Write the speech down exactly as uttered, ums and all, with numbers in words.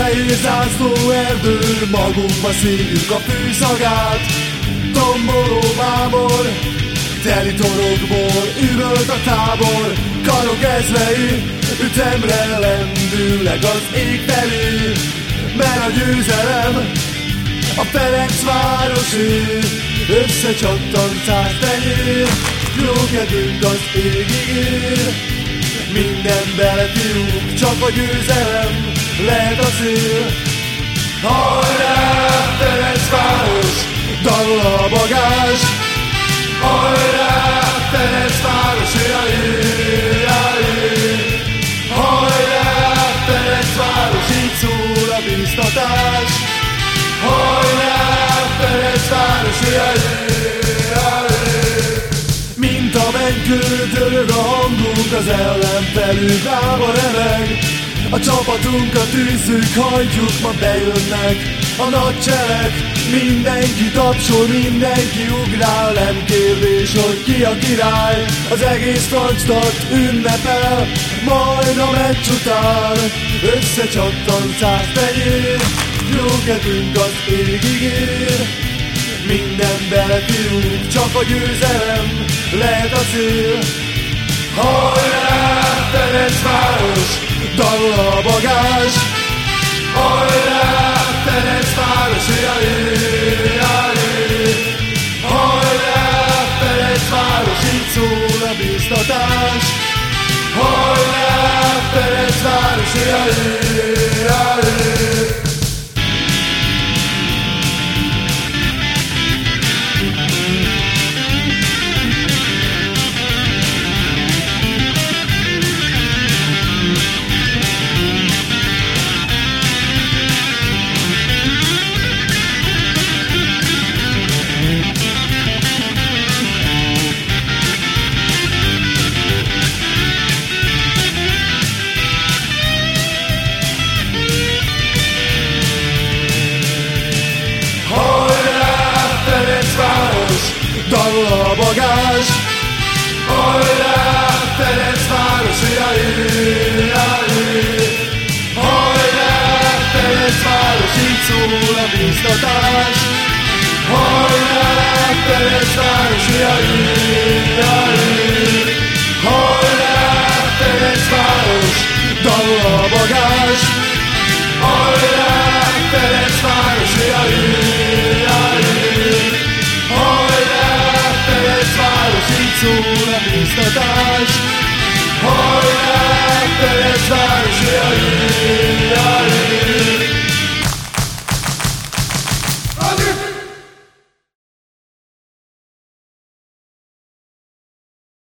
Fehér zászló erdő, magunkba szívjuk a fűszagát. Tomboló mámor, teli torokból üvölt a tábor. Karok ezrei ütemre lendülnek az ég felé, mert a győzelem a Ferencvárosi. Összecsattant száz tenyér, jó kedvünk az égig ér. Minden belefiúk, csak a győzelem lehet a cél. Hajrá, Ferencváros, dal a bagázs! Hajrá, Ferencváros, jajé, jajé! Hajrá, Ferencváros, így szól a biztatás! Hajrá, Ferencváros, jajé, jajé! Mint a menykő dörög a hangunk, az ellenfelünk lába remeg. A csapatunkat tűzzük, hajtjuk, ma bejönnek a nagy cselek. Mindenki tapsol, mindenki ugrál, nem kérdés, hogy ki a király. Az egész francstad ünnepel, majd a meccs után összecsattant száz tenyér. Jó kedvünk az égig ér. Minden belefiúk, csak a győzelem lehet a cél. Hajrá, Ferencváros, dal a bagázs! Hajrá, Ferencváros, jajé, jajé! Hajrá, Ferencváros, így szól a biztatás! Hajrá, Ferencváros, jajé, jajé! Dal a bagázs! Hajrá, Ferencváros, jajé, jajé! Hajrá, Ferencváros, így szól a biztatás! Hajrá, Ferencváros, jajé, jajé! Hajrá, Ferencváros, dal a bagázs! Hajrá, Ferencváros, jajé, jajé! Így szól a biztatás! Hajrá, Ferencváros, jajé!